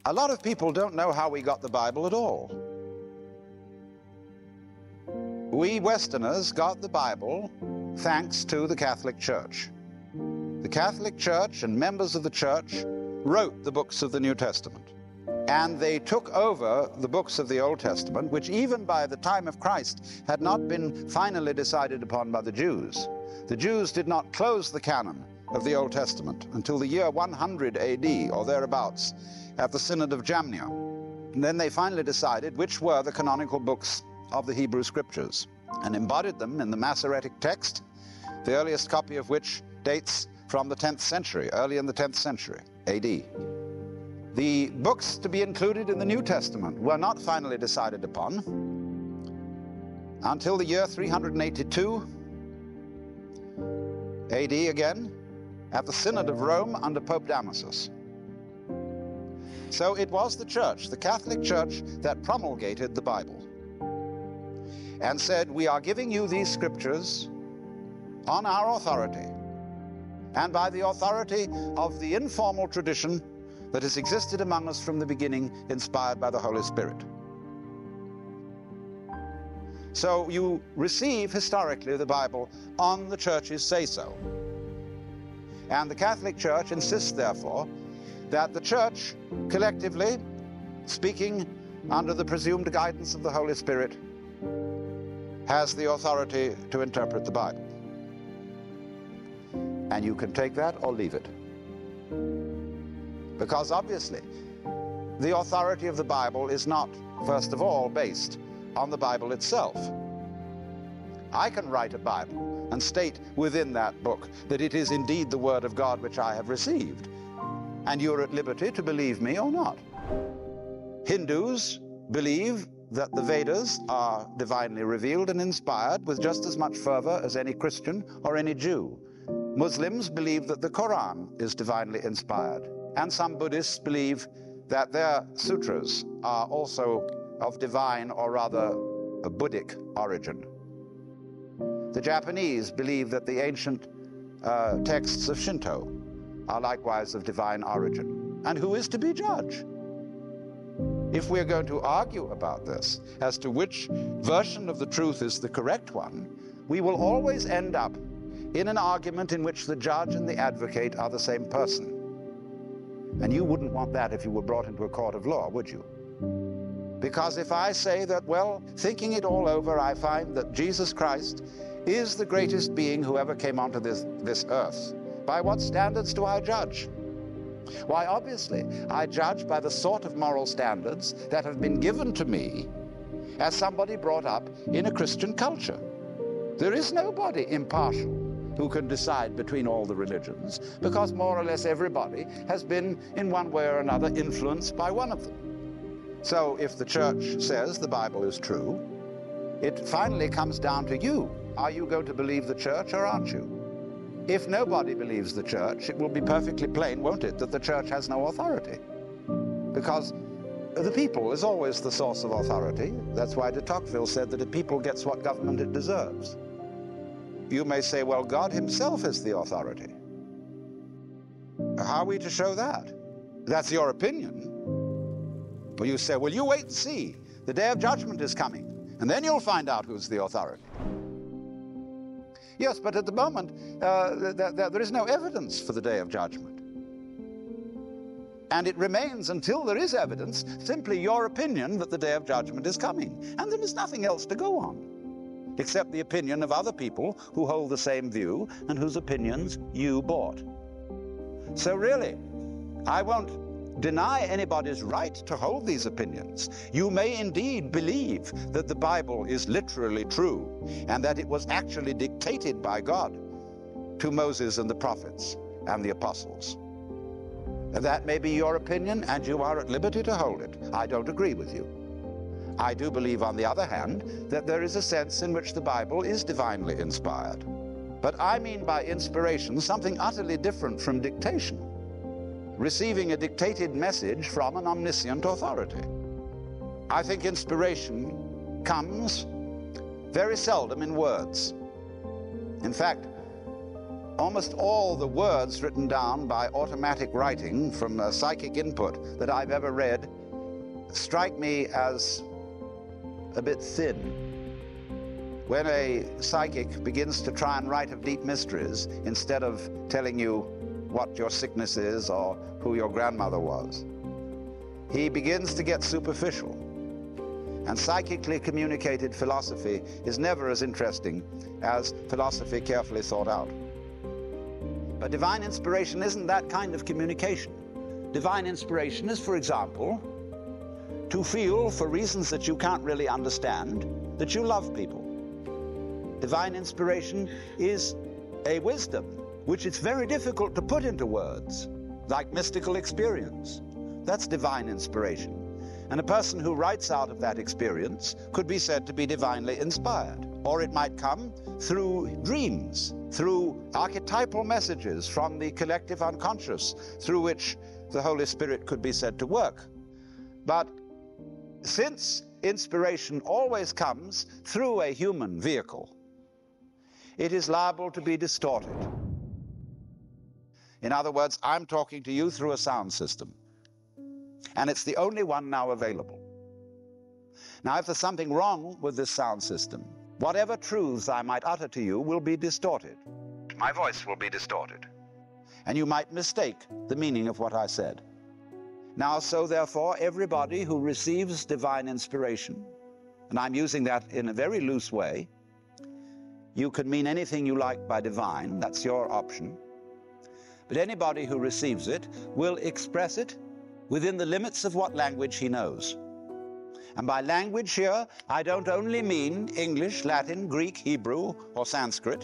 A lot of people don't know how we got the Bible at all. We Westerners got the Bible thanks to the Catholic Church. The Catholic Church and members of the Church wrote the books of the New Testament. And they took over the books of the Old Testament, which even by the time of Christ had not been finally decided upon by the Jews. The Jews did not close the canon of the Old Testament until the year 100 AD or thereabouts at the Synod of Jamnia. And then they finally decided which were the canonical books of the Hebrew Scriptures and embodied them in the Masoretic text, the earliest copy of which dates from the 10th century, early in the 10th century AD. The books to be included in the New Testament were not finally decided upon until the year 382 AD again, at the Synod of Rome under Pope Damasus. So it was the Church, the Catholic Church, that promulgated the Bible and said, we are giving you these scriptures on our authority and by the authority of the informal tradition that has existed among us from the beginning, inspired by the Holy Spirit. So you receive historically the Bible on the Church's say-so. And the Catholic Church insists, therefore, that the Church, collectively, speaking under the presumed guidance of the Holy Spirit, has the authority to interpret the Bible. And you can take that or leave it. Because obviously, the authority of the Bible is not, first of all, based on the Bible itself. I can write a Bible and state within that book that it is indeed the Word of God which I have received. And you're at liberty to believe me or not. Hindus believe that the Vedas are divinely revealed and inspired with just as much fervor as any Christian or any Jew. Muslims believe that the Quran is divinely inspired. And some Buddhists believe that their sutras are also of divine, or rather a Buddhic origin. The Japanese believe that the ancient texts of Shinto are likewise of divine origin. And who is to be judge? If we're going to argue about this as to which version of the truth is the correct one, we will always end up in an argument in which the judge and the advocate are the same person. And you wouldn't want that if you were brought into a court of law, would you? Because if I say that, well, thinking it all over, I find that Jesus Christ is the greatest being who ever came onto this earth, by what standards do I judge? Why, obviously, I judge by the sort of moral standards that have been given to me as somebody brought up in a Christian culture. There is nobody impartial who can decide between all the religions, because more or less everybody has been, in one way or another, influenced by one of them. So if the Church says the Bible is true, it finally comes down to you. Are you going to believe the Church or aren't you? If nobody believes the Church, it will be perfectly plain, won't it, that the Church has no authority. Because the people is always the source of authority. That's why de Tocqueville said that a people gets what government it deserves. You may say, well, God himself is the authority. How are we to show that? That's your opinion. Well, you say, well, you wait and see. The day of judgment is coming, and then you'll find out who's the authority. Yes, but at the moment, there is no evidence for the day of judgment. And it remains, until there is evidence, simply your opinion that the day of judgment is coming. And there is nothing else to go on, except the opinion of other people who hold the same view and whose opinions you bought. So really, I won't deny anybody's right to hold these opinions. You may indeed believe that the Bible is literally true and that it was actually dictated by God to Moses and the prophets and the apostles. That may be your opinion, and you are at liberty to hold it. I don't agree with you. I do believe, on the other hand, that there is a sense in which the Bible is divinely inspired. But I mean by inspiration something utterly different from dictation. Receiving a dictated message from an omniscient authority. I think inspiration comes very seldom in words. In fact, Almost all the words written down by automatic writing from psychic input that I've ever read strike me as a bit thin. When a psychic begins to try and write of deep mysteries instead of telling you what your sickness is or who your grandmother was, he begins to get superficial. And psychically communicated philosophy is never as interesting as philosophy carefully thought out. But divine inspiration isn't that kind of communication. Divine inspiration is, for example, to feel, for reasons that you can't really understand, that you love people. Divine inspiration is a wisdom which it's very difficult to put into words, like mystical experience. That's divine inspiration. And a person who writes out of that experience could be said to be divinely inspired. Or it might come through dreams, through archetypal messages from the collective unconscious, through which the Holy Spirit could be said to work. But since inspiration always comes through a human vehicle, it is liable to be distorted. In other words, I'm talking to you through a sound system, and it's the only one now available. Now, if there's something wrong with this sound system, whatever truths I might utter to you will be distorted. My voice will be distorted, and you might mistake the meaning of what I said. Now, so therefore, everybody who receives divine inspiration, and I'm using that in a very loose way, you can mean anything you like by divine, that's your option, but anybody who receives it will express it within the limits of what language he knows. And by language here, I don't only mean English, Latin, Greek, Hebrew, or Sanskrit.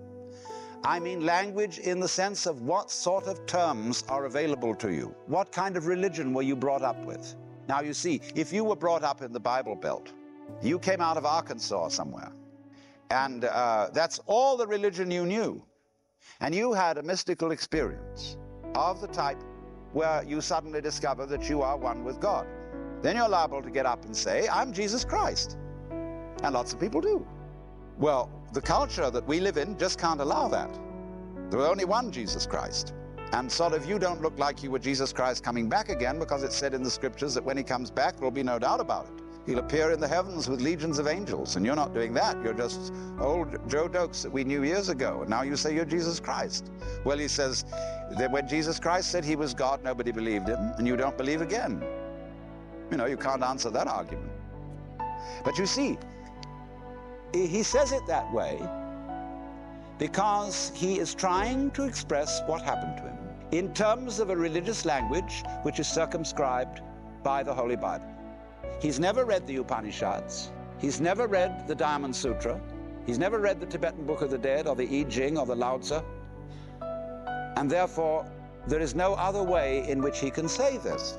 I mean language in the sense of what sort of terms are available to you. What kind of religion were you brought up with? Now you see, if you were brought up in the Bible Belt, you came out of Arkansas somewhere, and that's all the religion you knew, and you had a mystical experience of the type where you suddenly discover that you are one with God, then you're liable to get up and say, I'm Jesus Christ. And lots of people do. Well, the culture that we live in just can't allow that. There's only one Jesus Christ. And sort of you don't look like you were Jesus Christ coming back again, because it's said in the scriptures that when he comes back, there'll be no doubt about it. He'll appear in the heavens with legions of angels, and you're not doing that. You're just old Joe Dokes that we knew years ago, and now you say you're Jesus Christ. Well, he says that when Jesus Christ said he was God, nobody believed him, and you don't believe again. You know, you can't answer that argument. But you see, he says it that way because he is trying to express what happened to him in terms of a religious language which is circumscribed by the Holy Bible. He's never read the Upanishads. He's never read the Diamond Sutra. He's never read the Tibetan Book of the Dead or the I Ching or the Lao Tzu. And therefore, there is no other way in which he can say this.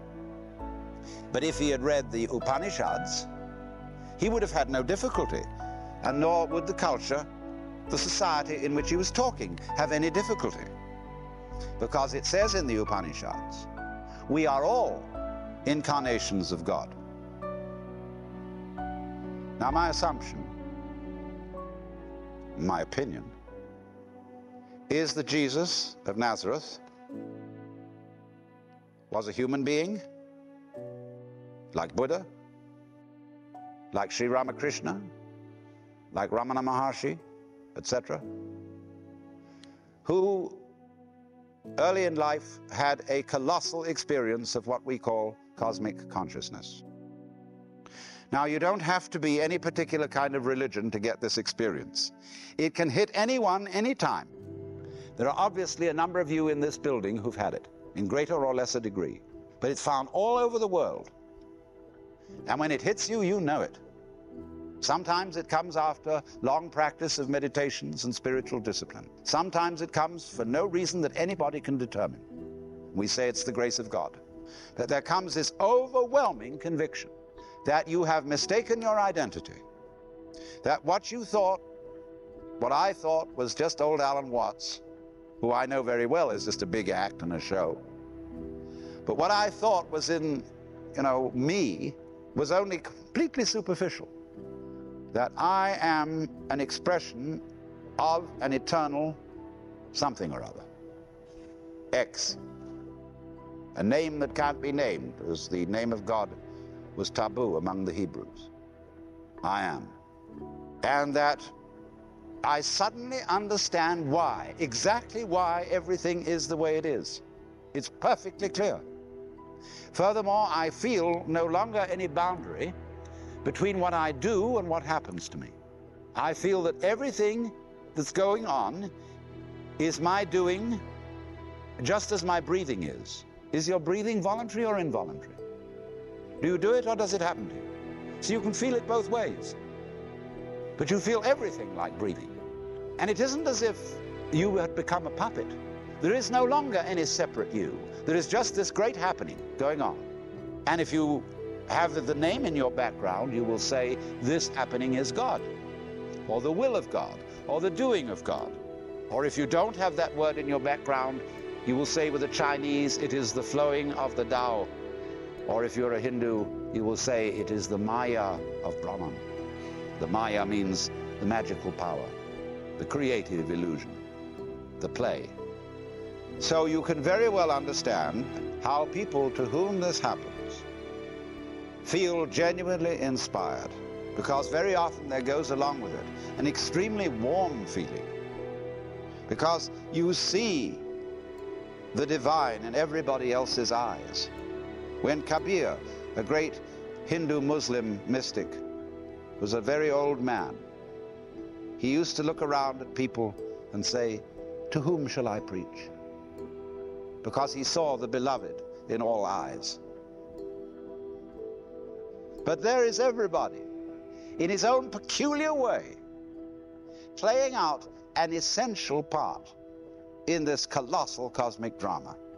But if he had read the Upanishads, he would have had no difficulty, and nor would the culture, the society in which he was talking, have any difficulty. Because it says in the Upanishads, we are all incarnations of God. Now, my assumption, my opinion, is that Jesus of Nazareth was a human being, like Buddha, like Sri Ramakrishna, like Ramana Maharshi, etc., who early in life had a colossal experience of what we call cosmic consciousness. Now, you don't have to be any particular kind of religion to get this experience. It can hit anyone, anytime. There are obviously a number of you in this building who've had it, in greater or lesser degree. But it's found all over the world. And when it hits you, you know it. Sometimes it comes after long practice of meditations and spiritual discipline. Sometimes it comes for no reason that anybody can determine. We say it's the grace of God. That there comes this overwhelming conviction that you have mistaken your identity. That what you thought, what I thought was just old Alan Watts, who I know very well is just a big act and a show. But what I thought was in, me, was only completely superficial. That I am an expression of an eternal something or other. X, a name that can't be named, as the name of God was taboo among the Hebrews. I am. And that I suddenly understand why, exactly why everything is the way it is. It's perfectly clear. Furthermore, I feel no longer any boundary between what I do and what happens to me. I feel that everything that's going on is my doing, just as my breathing is. Is your breathing voluntary or involuntary? Do you do it or does it happen to you? So you can feel it both ways. But you feel everything like breathing. And it isn't as if you had become a puppet. There is no longer any separate you. There is just this great happening going on. And if you have the name in your background, you will say, this happening is God, or the will of God, or the doing of God. Or if you don't have that word in your background, you will say with the Chinese, it is the flowing of the Tao. Or if you're a Hindu, you will say it is the Maya of Brahman. The Maya means the magical power, the creative illusion, the play. So you can very well understand how people to whom this happens feel genuinely inspired, because very often there goes along with it an extremely warm feeling, because you see the divine in everybody else's eyes. When Kabir, a great Hindu-Muslim mystic, was a very old man, he used to look around at people and say, to whom shall I preach? Because he saw the beloved in all eyes. But there is everybody, in his own peculiar way, playing out an essential part in this colossal cosmic drama.